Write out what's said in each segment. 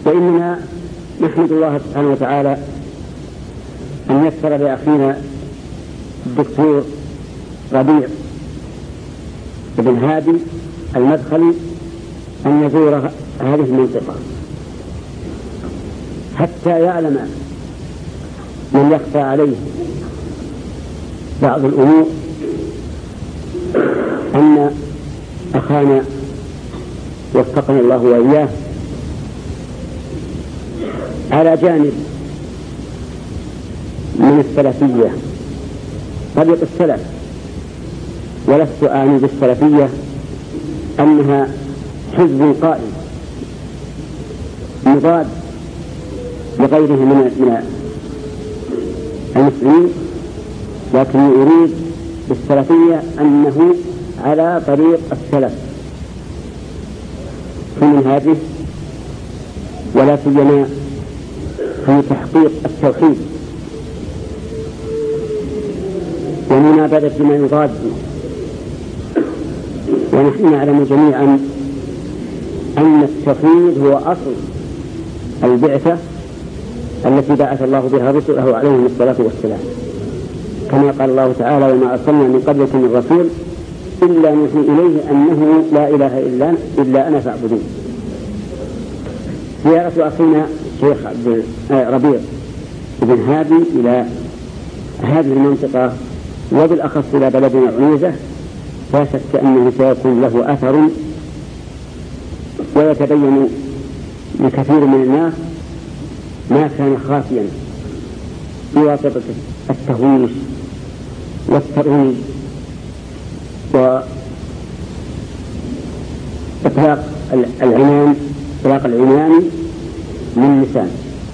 وإننا نحمد الله سبحانه وتعالى أن يسر لأخينا الدكتور ربيع بن هادي المدخلي أن يزور هذه المنطقة حتى يعلم من يخفى عليه بعض الأمور أن أخانا وفقنا الله وإياه على جانب من السلفية طريق السلف. ولست أعني بالسلفية أنها حزب قائم مضاد لغيره من المسلمين، لكن أريد بالسلفية أنه على طريق السلف في منهاجه، ولا سيما في تحقيق التوحيد ومنابذة ما يضاد. ونحن نعلم جميعا أن التوحيد هو أصل البعثة التي بعث الله بها رسله عليهم الصلاة والسلام، كما قال الله تعالى: وما أرسلنا من قبلك من رسول إلا نوحي إليه أنه لا إله إلا أنا فاعبدون. زيارة أخينا شيخ ربيع بن هادي إلى هذه المنطقة وبالأخص إلى بلدنا عنيزة لا شك أنه سيكون له أثر، ويتبين لكثير من الناس ما كان خافيا بواسطة التهويش والترويج وإطلاق العنان من لسان.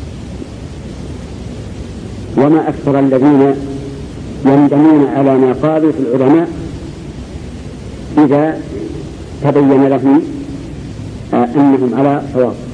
وما أكثر الذين يندمون على ما قالوا في العلماء إذا تبين لهم أنهم على صواب.